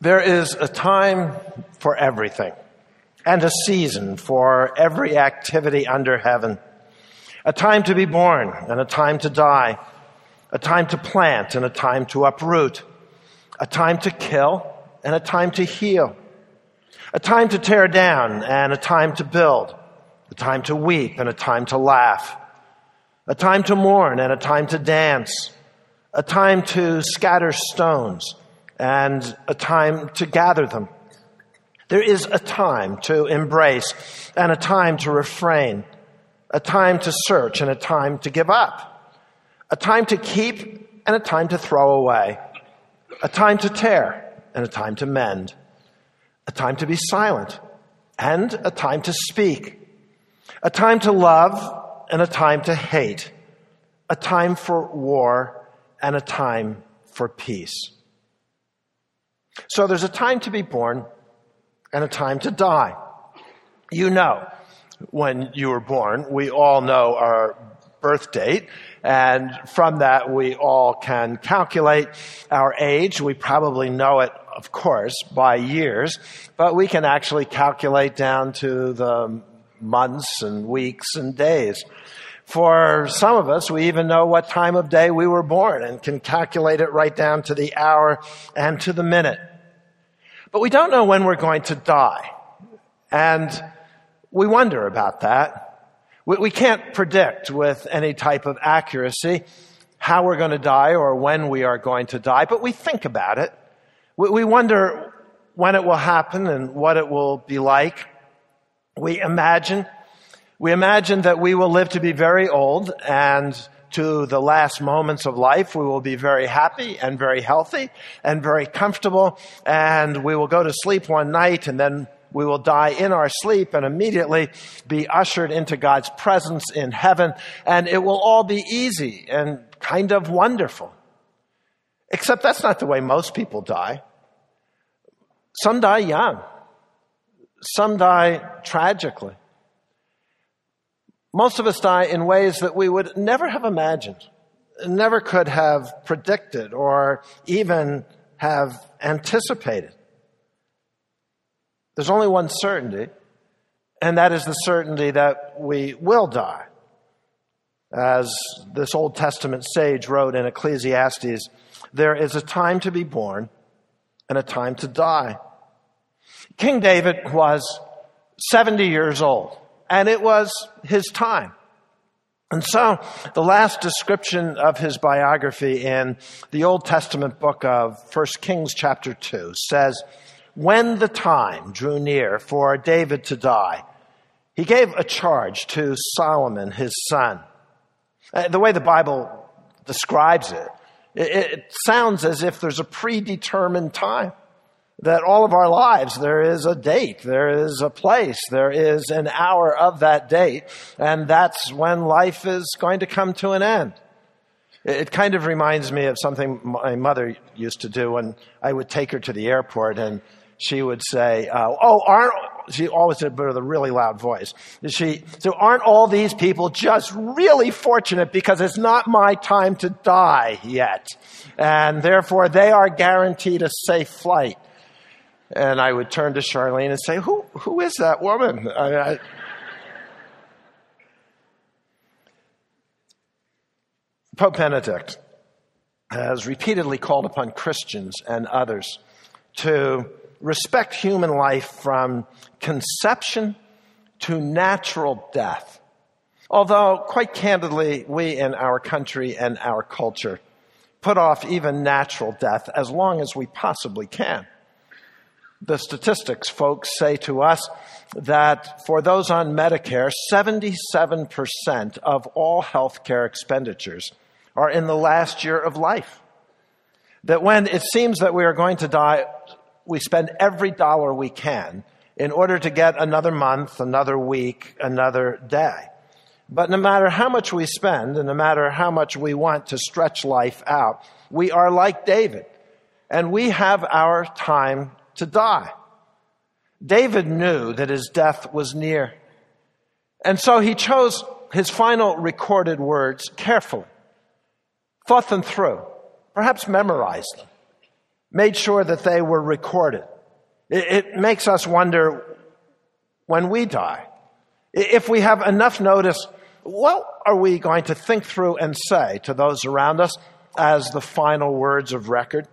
There is a time for everything, and a season for every activity under heaven. A time to be born and a time to die. A time to plant and a time to uproot. A time to kill and a time to heal. A time to tear down and a time to build. A time to weep and a time to laugh. A time to mourn and a time to dance. A time to scatter stones and a time to gather them. There is a time to embrace and a time to refrain. A time to search and a time to give up. A time to keep and a time to throw away. A time to tear and a time to mend. A time to be silent and a time to speak. A time to love and a time to hate. A time for war and a time for peace. So there's a time to be born and a time to die. You know, when you were born, we all know our birth date, and from that we all can calculate our age. We probably know it, of course, by years, but we can actually calculate down to the months and weeks and days. For some of us, we even know what time of day we were born and can calculate it right down to the hour and to the minute. But we don't know when we're going to die. And we wonder about that. We can't predict with any type of accuracy how we're going to die or when we are going to die, but we think about it. We wonder when it will happen and what it will be like. We imagine that we will live to be very old, and to the last moments of life, we will be very happy and very healthy and very comfortable, and we will go to sleep one night, and then we will die in our sleep and immediately be ushered into God's presence in heaven, and it will all be easy and kind of wonderful. Except that's not the way most people die. Some die young. Some die tragically. Most of us die in ways that we would never have imagined, never could have predicted or even have anticipated. There's only one certainty, and that is the certainty that we will die. As this Old Testament sage wrote in Ecclesiastes, there is a time to be born and a time to die. King David was 70 years old. And it was his time. And so the last description of his biography in the Old Testament book of 1 Kings chapter 2 says, when the time drew near for David to die, he gave a charge to Solomon, his son. The way the Bible describes it sounds as if there's a predetermined time. That all of our lives, there is a date, there is a place, there is an hour of that date, and that's when life is going to come to an end. It kind of reminds me of something my mother used to do when I would take her to the airport, and she would say, she always said it with a really loud voice. So aren't all these people just really fortunate because it's not my time to die yet, and therefore they are guaranteed a safe flight. And I would turn to Charlene and say, who is that woman? Pope Benedict has repeatedly called upon Christians and others to respect human life from conception to natural death. Although, quite candidly, we in our country and our culture put off even natural death as long as we possibly can. The statistics, folks, say to us that for those on Medicare, 77% of all healthcare expenditures are in the last year of life. That when it seems that we are going to die, we spend every dollar we can in order to get another month, another week, another day. But no matter how much we spend and no matter how much we want to stretch life out, we are like David, and we have our time to die. David knew that his death was near. And so he chose his final recorded words carefully, thought them through, perhaps memorized them. made sure that they were recorded. It makes us wonder when we die, if we have enough notice, what are we going to think through and say to those around us as the final words of record?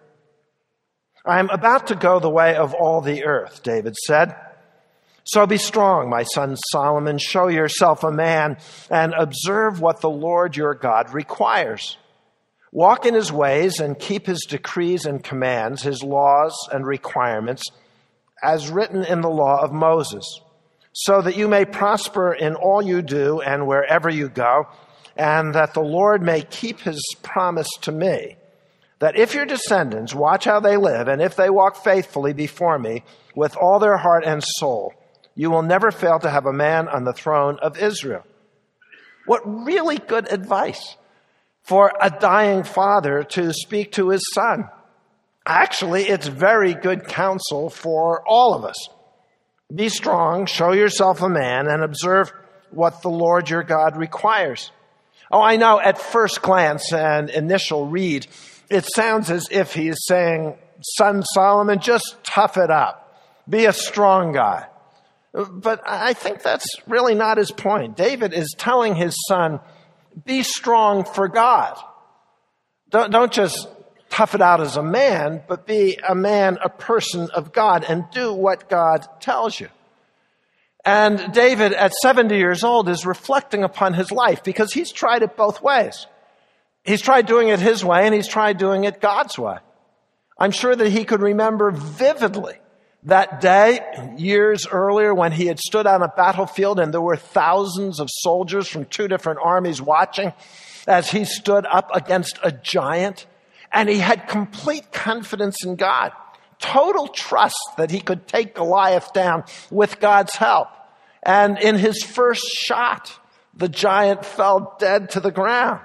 I am about to go the way of all the earth, David said. So be strong, my son Solomon. Show yourself a man and observe what the Lord your God requires. Walk in his ways and keep his decrees and commands, his laws and requirements, as written in the law of Moses, so that you may prosper in all you do and wherever you go, and that the Lord may keep his promise to me, that if your descendants watch how they live, and if they walk faithfully before me with all their heart and soul, you will never fail to have a man on the throne of Israel. What really good advice for a dying father to speak to his son. Actually, it's very good counsel for all of us. Be strong, show yourself a man, and observe what the Lord your God requires. Oh, I know at first glance and initial read, it sounds as if he's saying, son Solomon, just tough it up. Be a strong guy. But I think that's really not his point. David is telling his son, be strong for God. Don't just tough it out as a man, but be a man, a person of God, and do what God tells you. And David, at 70 years old, is reflecting upon his life because he's tried it both ways. He's tried doing it his way, and he's tried doing it God's way. I'm sure that he could remember vividly that day, years earlier, when he had stood on a battlefield and there were thousands of soldiers from two different armies watching as he stood up against a giant. And he had complete confidence in God, total trust that he could take Goliath down with God's help. And in his first shot, the giant fell dead to the ground.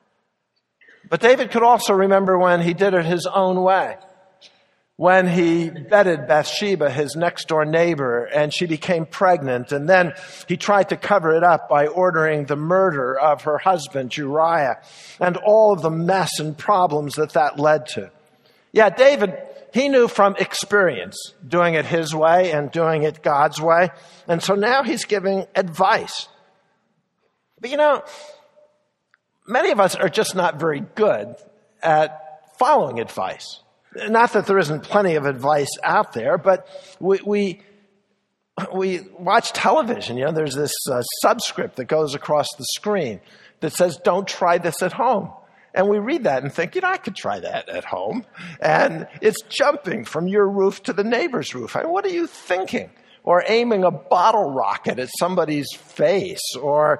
But David could also remember when he did it his own way. When he bedded Bathsheba, his next door neighbor, and she became pregnant. And then he tried to cover it up by ordering the murder of her husband, Uriah, and all of the mess and problems that led to. Yeah, David, he knew from experience doing it his way and doing it God's way. And so now he's giving advice. But you know, many of us are just not very good at following advice. Not that there isn't plenty of advice out there, but we watch television. You know, there's this subscript that goes across the screen that says, don't try this at home. And we read that and think, you know, I could try that at home. And it's jumping from your roof to the neighbor's roof. I mean, what are you thinking? Or aiming a bottle rocket at somebody's face, or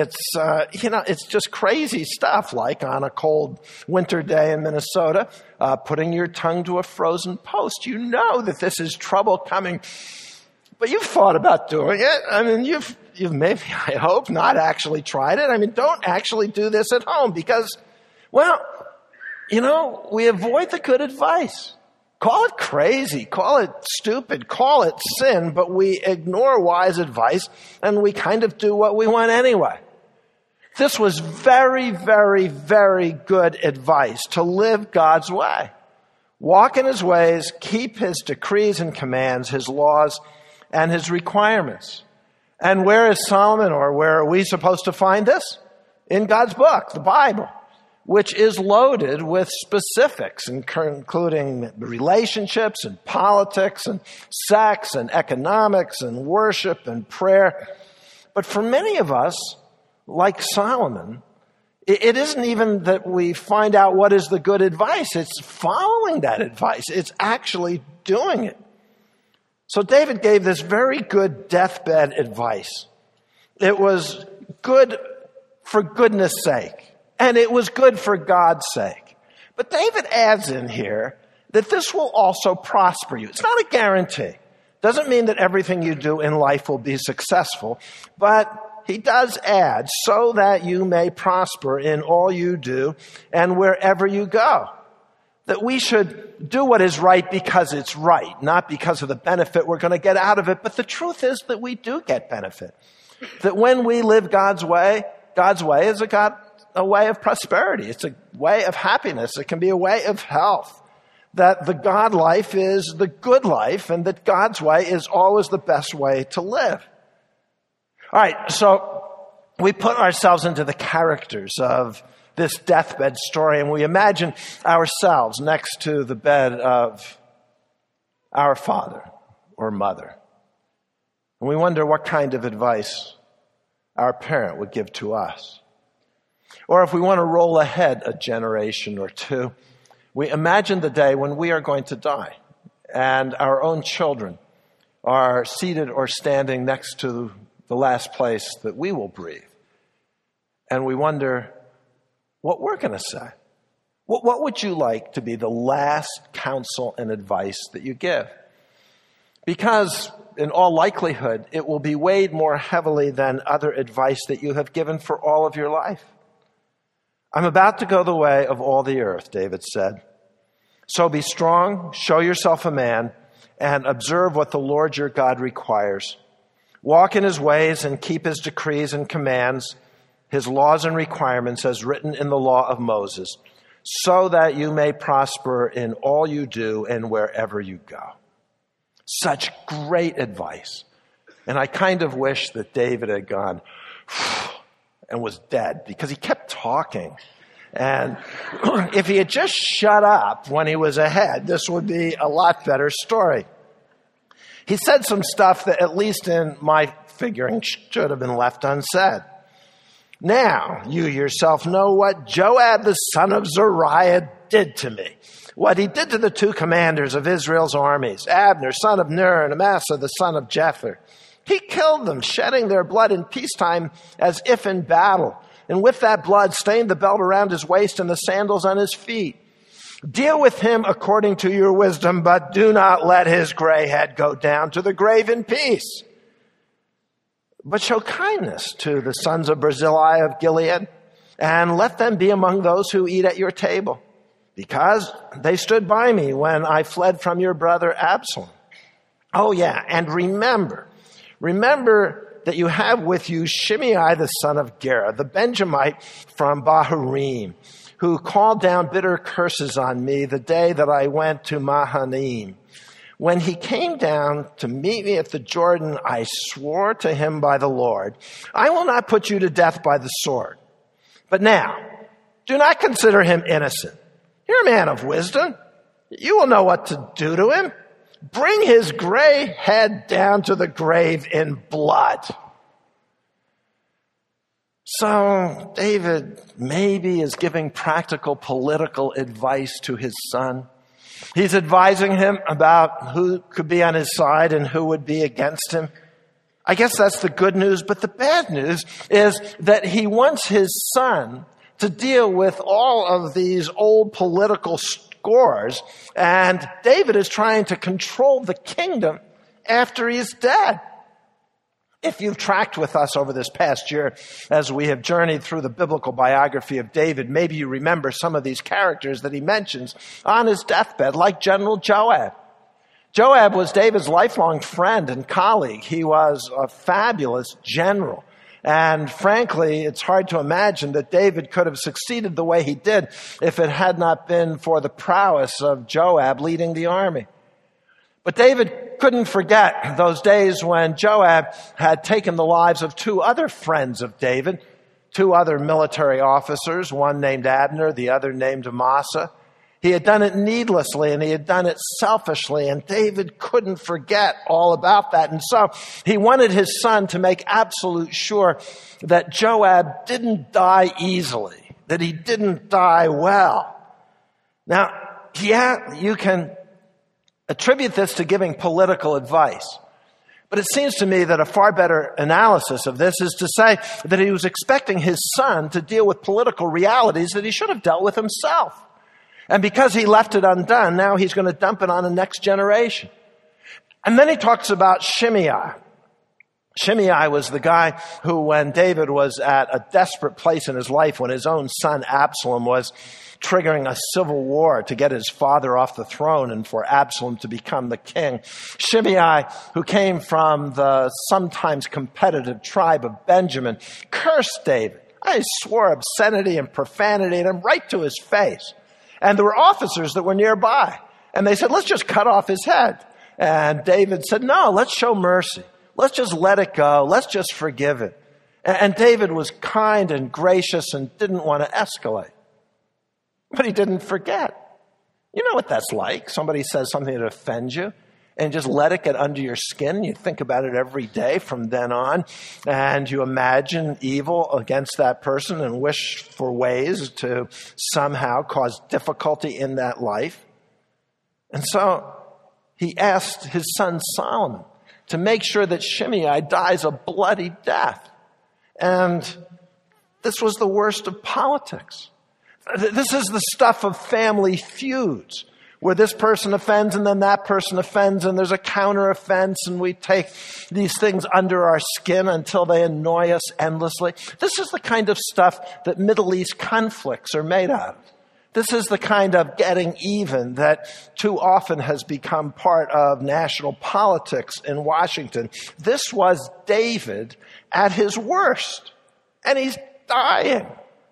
it's just crazy stuff, like on a cold winter day in Minnesota, putting your tongue to a frozen post. You know that this is trouble coming, but you've thought about doing it. I mean, you've maybe, I hope, not actually tried it. I mean, don't actually do this at home because, well, you know, we avoid the good advice. Call it crazy, call it stupid, call it sin, but we ignore wise advice and we kind of do what we want anyway. This was very, very, very good advice to live God's way. Walk in his ways, keep his decrees and commands, his laws and his requirements. And where is Solomon, or where are we supposed to find this? In God's book, the Bible, which is loaded with specifics, including relationships and politics and sex and economics and worship and prayer. But for many of us, like Solomon, it isn't even that we find out what is the good advice. It's following that advice. It's actually doing it. So David gave this very good deathbed advice. It was good for goodness sake. And it was good for God's sake. But David adds in here that this will also prosper you. It's not a guarantee. Doesn't mean that everything you do in life will be successful. But he does add, so that you may prosper in all you do and wherever you go. That we should do what is right because it's right, not because of the benefit we're going to get out of it. But the truth is that we do get benefit. That when we live God's way is a way of prosperity. It's a way of happiness. It can be a way of health. that the God life is the good life and that God's way is always the best way to live. All right, so we put ourselves into the characters of this deathbed story, and we imagine ourselves next to the bed of our father or mother. And we wonder what kind of advice our parent would give to us. Or if we want to roll ahead a generation or two, we imagine the day when we are going to die and our own children are seated or standing next to the last place that we will breathe. And we wonder what we're going to say. What would you like to be the last counsel and advice that you give? Because in all likelihood, it will be weighed more heavily than other advice that you have given for all of your life. I'm about to go the way of all the earth, David said. So be strong, show yourself a man, and observe what the Lord your God requires. Walk in his ways and keep his decrees and commands, his laws and requirements as written in the law of Moses, so that you may prosper in all you do and wherever you go. Such great advice. And I kind of wish that David had gone and was dead because he kept talking. And if he had just shut up when he was ahead, this would be a lot better story. He said some stuff that, at least in my figuring, should have been left unsaid. Now, you yourself know what Joab the son of Zeruiah did to me. What he did to the two commanders of Israel's armies, Abner, son of Ner, and Amasa, the son of Jether. He killed them, shedding their blood in peacetime as if in battle. And with that blood stained the belt around his waist and the sandals on his feet. Deal with him according to your wisdom, but do not let his gray head go down to the grave in peace. But show kindness to the sons of Barzillai of Gilead, and let them be among those who eat at your table, because they stood by me when I fled from your brother Absalom. Oh yeah, and remember that you have with you Shimei the son of Gera, the Benjamite from Bahurim, who called down bitter curses on me the day that I went to Mahanaim. When he came down to meet me at the Jordan, I swore to him by the Lord, I will not put you to death by the sword. But now, do not consider him innocent. You're a man of wisdom. You will know what to do to him. Bring his gray head down to the grave in blood. So David maybe is giving practical political advice to his son. He's advising him about who could be on his side and who would be against him. I guess that's the good news, but the bad news is that he wants his son to deal with all of these old political scores, and David is trying to control the kingdom after he's dead. If you've tracked with us over this past year as we have journeyed through the biblical biography of David, maybe you remember some of these characters that he mentions on his deathbed, like General Joab. Joab was David's lifelong friend and colleague. He was a fabulous general. And frankly, it's hard to imagine that David could have succeeded the way he did if it had not been for the prowess of Joab leading the army. But David couldn't forget those days when Joab had taken the lives of two other friends of David, two other military officers, one named Abner, the other named Amasa. He had done it needlessly and he had done it selfishly, and David couldn't forget all about that. And so he wanted his son to make absolute sure that Joab didn't die easily, that he didn't die well. Now, yeah, you can attribute this to giving political advice. But it seems to me that a far better analysis of this is to say that he was expecting his son to deal with political realities that he should have dealt with himself. And because he left it undone, now he's going to dump it on the next generation. And then he talks about Shimei. Shimei was the guy who, when David was at a desperate place in his life, when his own son Absalom was triggering a civil war to get his father off the throne and for Absalom to become the king. Shimei, who came from the sometimes competitive tribe of Benjamin, cursed David. I swore obscenity and profanity at him right to his face. And there were officers that were nearby. And they said, let's just cut off his head. And David said, no, let's show mercy. Let's just let it go. Let's just forgive it. And David was kind and gracious and didn't want to escalate. But he didn't forget. You know what that's like. Somebody says something that offends you and just let it get under your skin. You think about it every day from then on, and you imagine evil against that person and wish for ways to somehow cause difficulty in that life. And so he asked his son Solomon to make sure that Shimei dies a bloody death. And this was the worst of politics. This is the stuff of family feuds, where this person offends and then that person offends and there's a counter offense and we take these things under our skin until they annoy us endlessly. This is the kind of stuff that Middle East conflicts are made out of. This is the kind of getting even that too often has become part of national politics in Washington. This was David at his worst, and he's dying.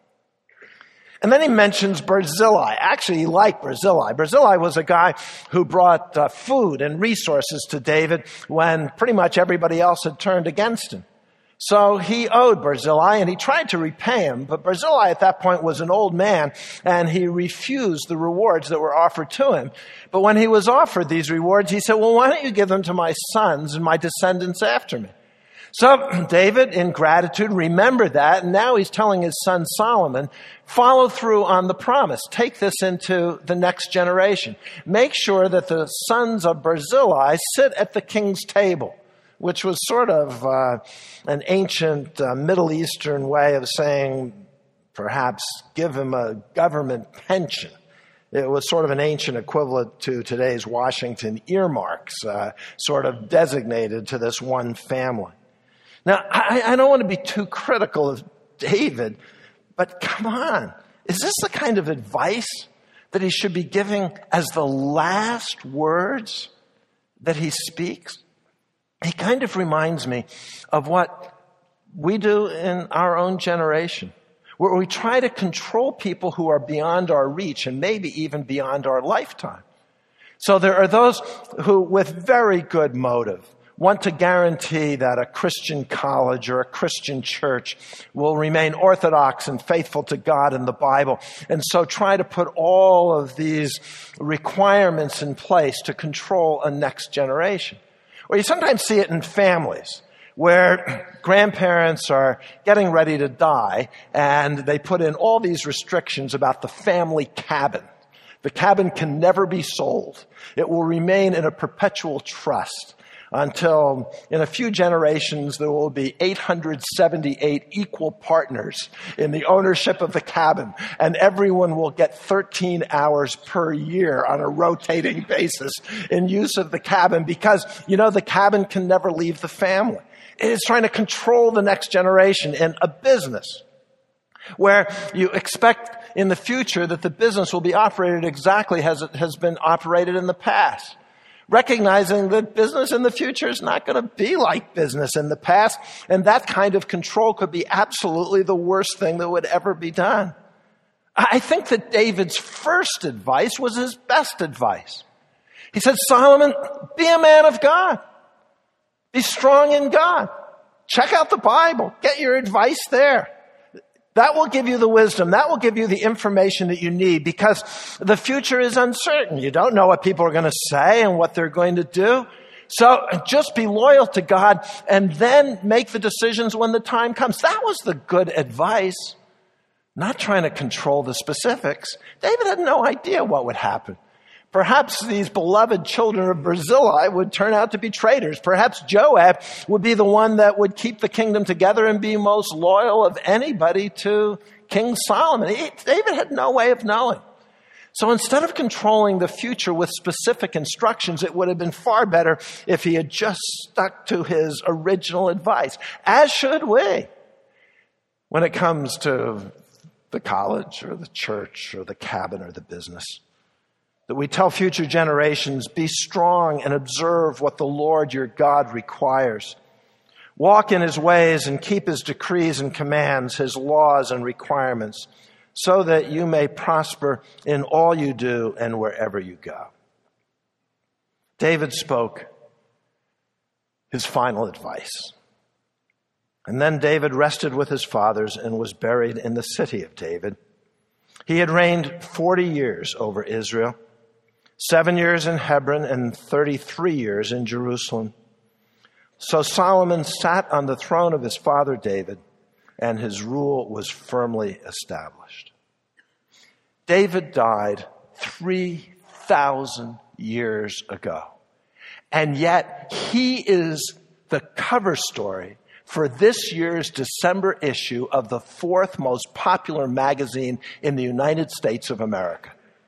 And then he mentions Barzillai. Actually, he liked Barzillai. Barzillai was a guy who brought food and resources to David when pretty much everybody else had turned against him. So he owed Barzillai, and he tried to repay him, but Barzillai at that point was an old man, and he refused the rewards that were offered to him. But when he was offered these rewards, he said, well, why don't you give them to my sons and my descendants after me? So David, in gratitude, remembered that, and now he's telling his son Solomon, follow through on the promise. Take this into the next generation. Make sure that the sons of Barzillai sit at the king's table, which was sort of an ancient Middle Eastern way of saying, perhaps, give him a government pension. It was sort of an ancient equivalent to today's Washington earmarks, sort of designated to this one family. Now, I don't want to be too critical of David, but come on. Is this the kind of advice that he should be giving as the last words that he speaks? He kind of reminds me of what we do in our own generation, where we try to control people who are beyond our reach and maybe even beyond our lifetime. So there are those who, with very good motive, want to guarantee that a Christian college or a Christian church will remain orthodox and faithful to God and the Bible, and so try to put all of these requirements in place to control a next generation. Or you sometimes see it in families where grandparents are getting ready to die and they put in all these restrictions about the family cabin. The cabin can never be sold. It will remain in a perpetual trust until in a few generations there will be 878 equal partners in the ownership of the cabin, and everyone will get 13 hours per year on a rotating basis in use of the cabin because, the cabin can never leave the family. It is trying to control the next generation in a business where you expect in the future that the business will be operated exactly as it has been operated in the past. Recognizing that business in the future is not going to be like business in the past, and that kind of control could be absolutely the worst thing that would ever be done. I think that David's first advice was his best advice. He said, Solomon, be a man of God. Be strong in God. Check out the Bible. Get your advice there. That will give you the wisdom. That will give you the information that you need because the future is uncertain. You don't know what people are going to say and what they're going to do. So just be loyal to God and then make the decisions when the time comes. That was the good advice. Not trying to control the specifics. David had no idea what would happen. Perhaps these beloved children of Barzillai would turn out to be traitors. Perhaps Joab would be the one that would keep the kingdom together and be most loyal of anybody to King Solomon. David had no way of knowing. So instead of controlling the future with specific instructions, it would have been far better if he had just stuck to his original advice, as should we, when it comes to the college or the church or the cabin or the business. That we tell future generations, be strong and observe what the Lord your God requires. Walk in his ways and keep his decrees and commands, his laws and requirements, so that you may prosper in all you do and wherever you go. David spoke his final advice. And then David rested with his fathers and was buried in the city of David. He had reigned 40 years over Israel, 7 years in Hebron and 33 years in Jerusalem. So Solomon sat on the throne of his father David, and his rule was firmly established. David died 3,000 years ago. And yet he is the cover story for this year's December issue of the fourth most popular magazine in the United States of America.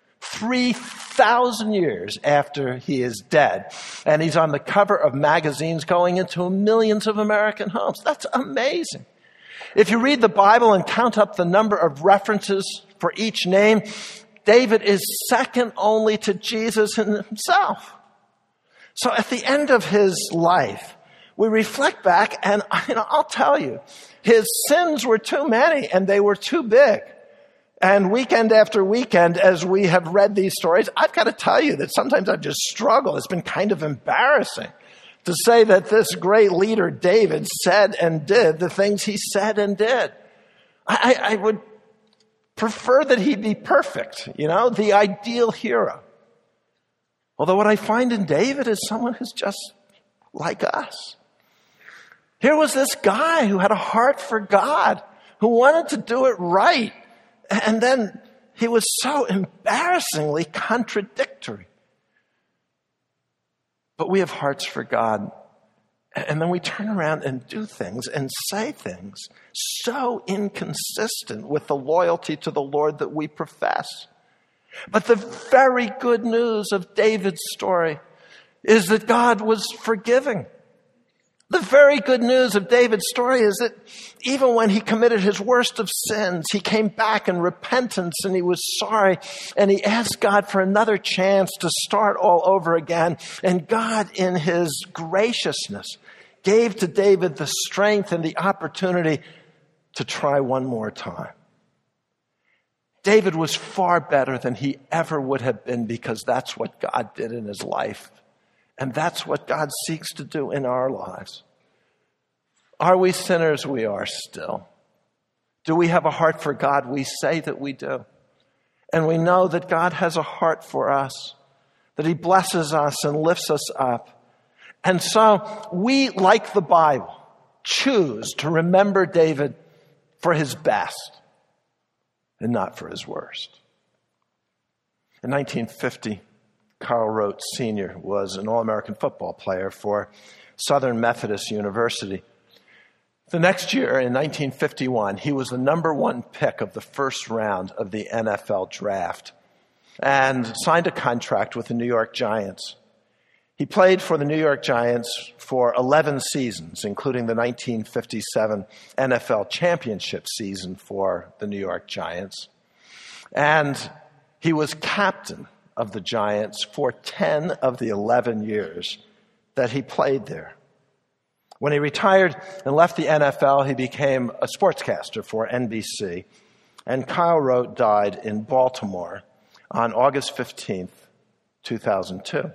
3,000 years after he is dead. And he's on the cover of magazines going into millions of American homes. That's amazing. If you read the Bible and count up the number of references for each name, David is second only to Jesus himself. So at the end of his life, we reflect back, and I'll tell you, his sins were too many and they were too big. And weekend after weekend, as we have read these stories, I've got to tell you that sometimes I've just struggled. It's been kind of embarrassing to say that this great leader, David, said and did the things he said and did. I would prefer that he be perfect, the ideal hero. Although what I find in David is someone who's just like us. Here was this guy who had a heart for God, who wanted to do it right. And then he was so embarrassingly contradictory. But we have hearts for God. And then we turn around and do things and say things so inconsistent with the loyalty to the Lord that we profess. But the very good news of David's story is that God was forgiving. The very good news of David's story is that even when he committed his worst of sins, he came back in repentance and he was sorry and he asked God for another chance to start all over again. And God, in his graciousness, gave to David the strength and the opportunity to try one more time. David was far better than he ever would have been because that's what God did in his life. And that's what God seeks to do in our lives. Are we sinners? We are still. Do we have a heart for God? We say that we do. And we know that God has a heart for us, that he blesses us and lifts us up. And so we, like the Bible, choose to remember David for his best and not for his worst. In 1950, Carl Rote Sr. was an All-American football player for Southern Methodist University. The next year, in 1951, he was the number one pick of the first round of the NFL draft and signed a contract with the New York Giants. He played for the New York Giants for 11 seasons, including the 1957 NFL championship season for the New York Giants. And he was captain of the Giants for 10 of the 11 years that he played there. When he retired and left the NFL, he became a sportscaster for NBC. And Kyle Rote died in Baltimore on August 15th, 2002.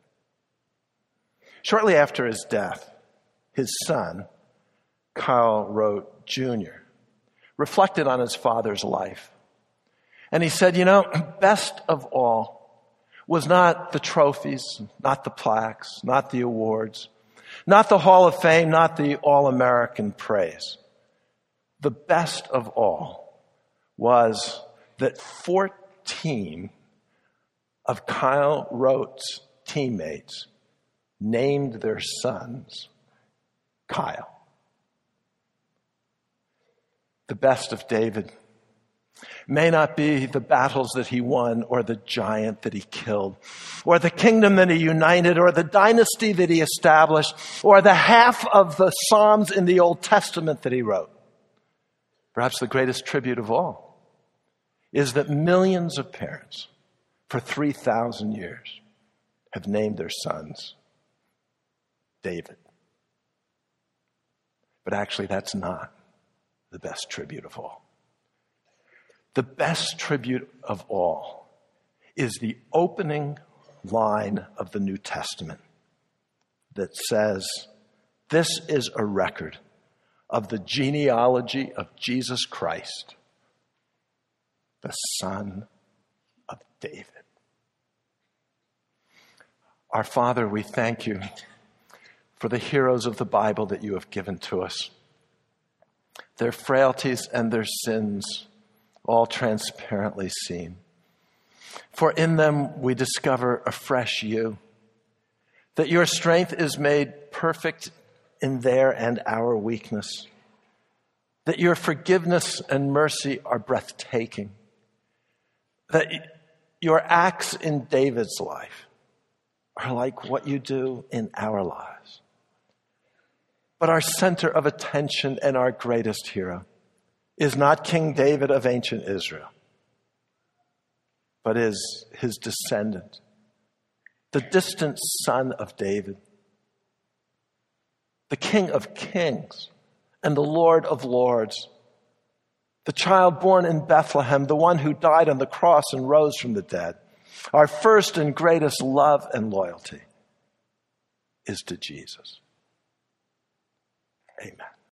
Shortly after his death, his son, Kyle Rote Jr., reflected on his father's life. And he said, best of all was not the trophies, not the plaques, not the awards, not the Hall of Fame, not the All-American praise. The best of all was that 14 of Kyle Rote's teammates named their sons Kyle. The best of David may not be the battles that he won or the giant that he killed or the kingdom that he united or the dynasty that he established or the half of the Psalms in the Old Testament that he wrote. Perhaps the greatest tribute of all is that millions of parents for 3,000 years have named their sons David. But actually, that's not the best tribute of all. The best tribute of all is the opening line of the New Testament that says, this is a record of the genealogy of Jesus Christ, the Son of David. Our Father, we thank you for the heroes of the Bible that you have given to us. Their frailties and their sins all transparently seen. For in them we discover afresh you, that your strength is made perfect in their and our weakness, that your forgiveness and mercy are breathtaking, that your acts in David's life are like what you do in our lives. But our center of attention and our greatest hero is not King David of ancient Israel, but is his descendant, the distant son of David, the King of kings and the Lord of lords, the child born in Bethlehem, the one who died on the cross and rose from the dead. Our first and greatest love and loyalty is to Jesus. Amen.